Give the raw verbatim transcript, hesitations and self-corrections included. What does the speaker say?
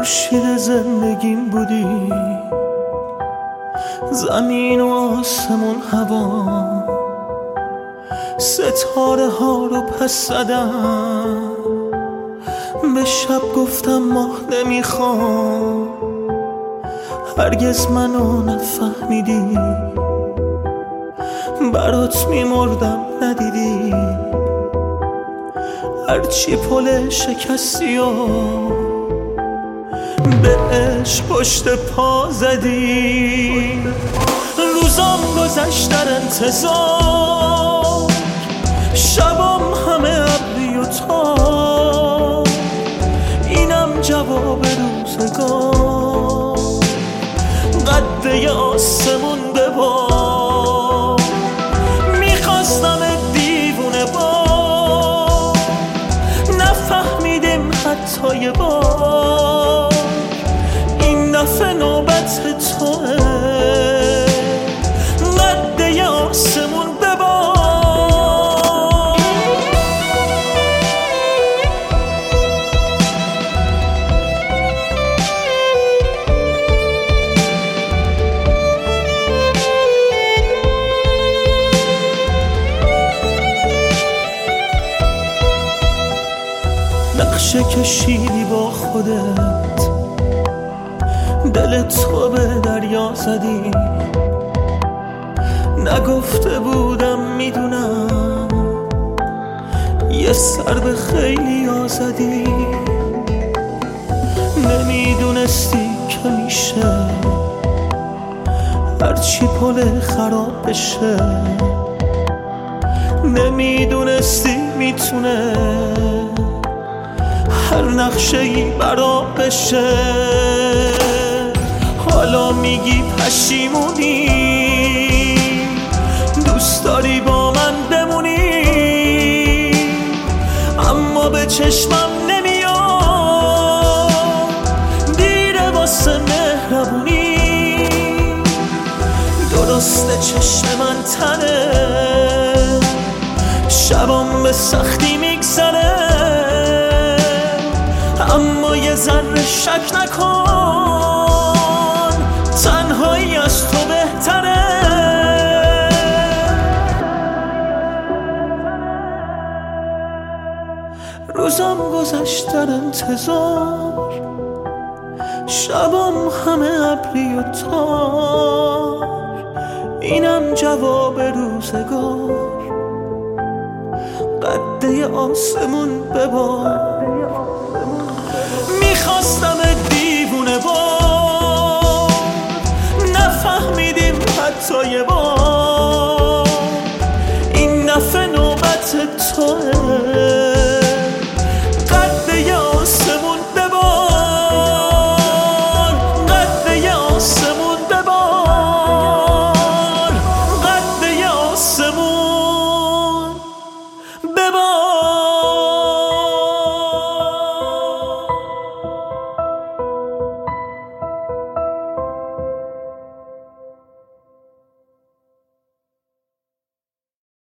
خورشید زندگیم بودی، زمین و آسمون هوا، ستاره ها رو پس زدم، به شب گفتم ماه نمیخوام، هرگز منو نفهمیدی، برات میمردم ندیدی، هرچی پل شکستی و به عشق پشت پا زدی. روزام گذشت در انتظار، شبام همه ابری و تار، اینم جواب روزگار، قده آسمون ببار، میخواستم دیوونه بار، نفهمیدیم حتی یه بار، این دفعه نوبت توه، قده آسمون ببار. نقشه کشیدی با خودت، دل تو به دریا زدی، نگفته بودم میدونم، یه سر به خیلی آزدی، نمیدونستی که میشه هرچی پل خراب بشه، نمیدونستی میتونه هر نقشه‌ای برا بشه. حالا میگی پشیمونی، دوست داری با من بمونی، اما به چشمم نمیاد، دیره واسه مهربونی، درسته چشم من تنه، شبام به سختی میگذره، اما یه ذره شک نکن، تنهایی از تو بهتره. روزم گذشت در انتظار، شبام همه ابری و تار، اینم جواب روزگار، قده آسمون ببار، میخواستم دیوونه بار، نفهمیدیم حتی یه بار،